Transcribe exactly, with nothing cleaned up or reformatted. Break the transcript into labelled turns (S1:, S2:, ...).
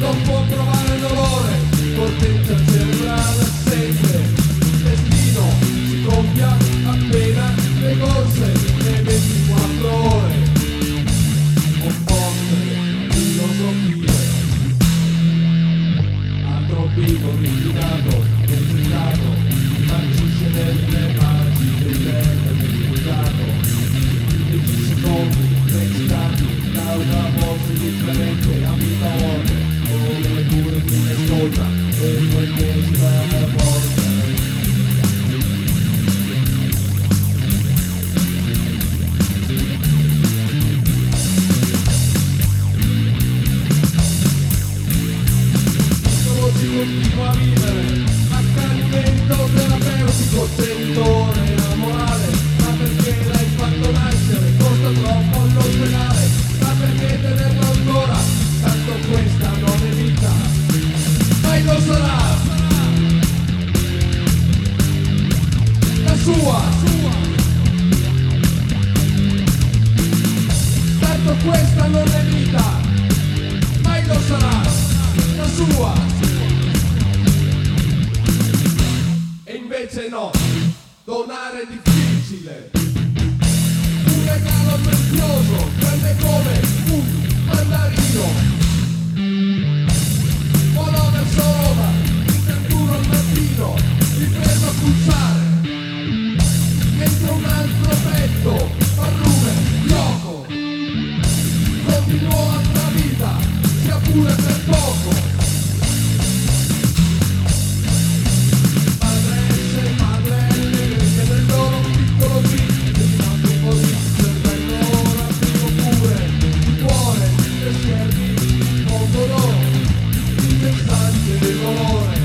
S1: non può provare dolore, potenza cerebrale sempre, il destino si compia appena le corse le ventiquattro ore, opposte filosofie, atropino rifiutato, desiderato, marcisce nelle mani del tempo deputato, dieci secondi, recitati, da una voce differente a vita ore, come pure chi ne ascolta, e poi che si va alla porta. Si continua a vivere, accanimento terapeutico, genitore amorale, ma perché l'hai fatto nascere, costa troppo all'ospedale, ma perché tenerlo ancora, tanto questa non è vita, mai lo sarà, la sua, tanto questa non è vita, mai lo sarà, la sua. Invece no, donare è difficile, un regalo prezioso, prende come un mandarino, volo verso Roma, in trentuno al mattino, mi prendo a pulsare, dentro un altro petto, parrume, gioco, continuo altra vita, sia pure per poco. Schermi, mondo no, il messaggio del dolore.